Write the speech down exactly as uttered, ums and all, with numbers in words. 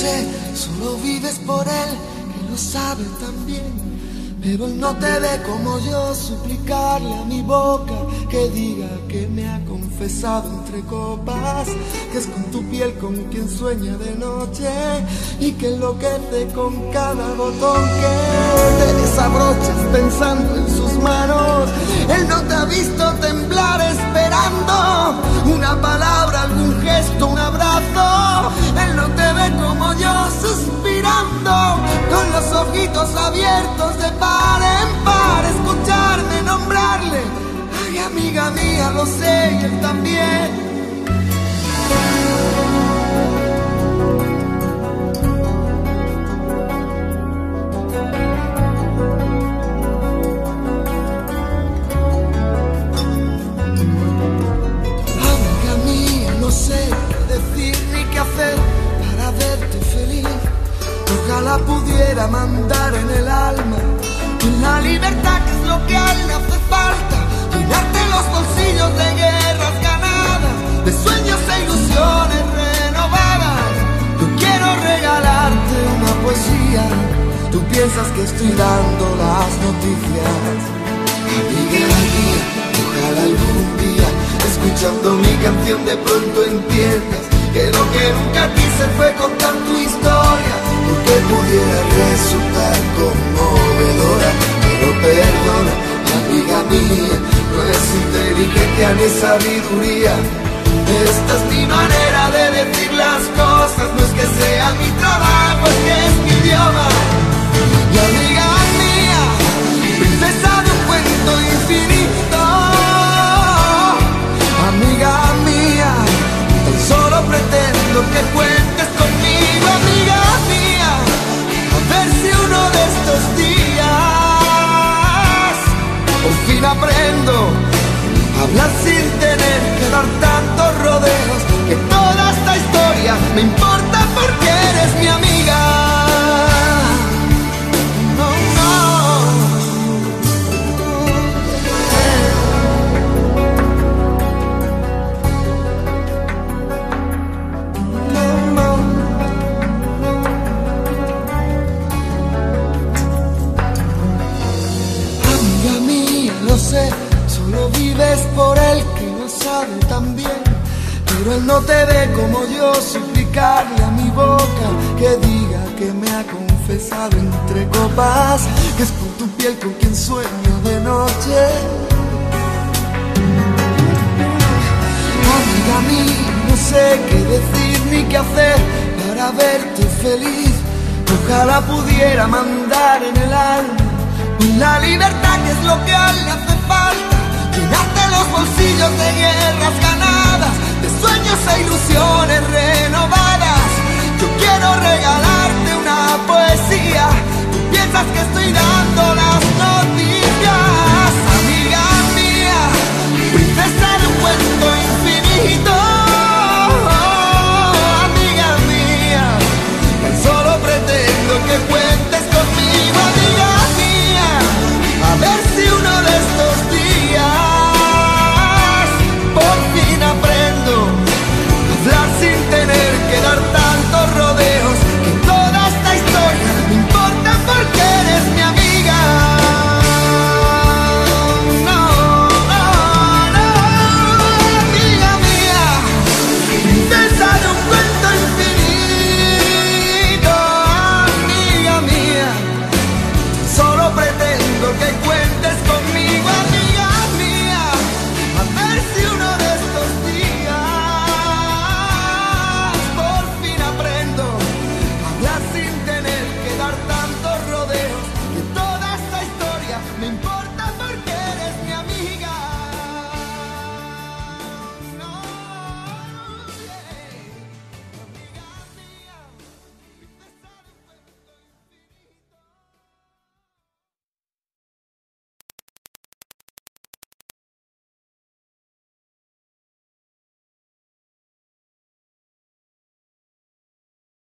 sé, solo vives por él, que lo sabe también. Pero él no te ve como yo, suplicarle a mi boca que diga que me ha confesado entre copas, que es con tu piel con quien sueña de noche y que enloquece con cada botón que te desabrochas pensando en sus manos. Él no te ha visto temblar esperando una palabra, algún gesto, un abrazo. Él no te ve como yo suspirando con los ojitos abiertos de par en par, escucharme nombrarle. Ay, amiga mía, lo sé y él también. Amiga mía, no sé qué decir ni qué hacer para verte feliz. Ojalá pudiera mandar en el alma la libertad, que es lo que a él le hace falta, llenarte los bolsillos de guerras ganadas, de sueños e ilusiones renovadas. Yo quiero regalarte una poesía, tú piensas que estoy dando las noticias. Amiga mía, ojalá algún día, escuchando mi canción, de pronto entiendas que lo que nunca quise fue contar tu historia, porque pudiera resultar conmovedora. Pero perdona, amiga mía, no es inteligencia ni sabiduría. Esta es mi manera de decir las cosas, no es que sea mi trabajo, es que es mi idioma. Y amiga mía, princesa de un cuento infinito, amiga mía, tan solo pretendo que cuentes conmigo, amiga mía, a ver si uno de estos días por fin aprendo a hablar sin tener que dar tantos rodeos, que toda esta historia me importa porque eres mi amiga. No, solo vives por él, que lo sabe también. Pero él no te ve como yo, suplicarle a mi boca que diga que me ha confesado entre copas, que es por tu piel con quien sueño de noche. Amiga mía, no sé qué decir ni qué hacer para verte feliz. Ojalá pudiera mandar en el alma la libertad, que es lo que a él le hace falta, llenarte los bolsillos de guerras ganadas, de sueños e ilusiones renovadas.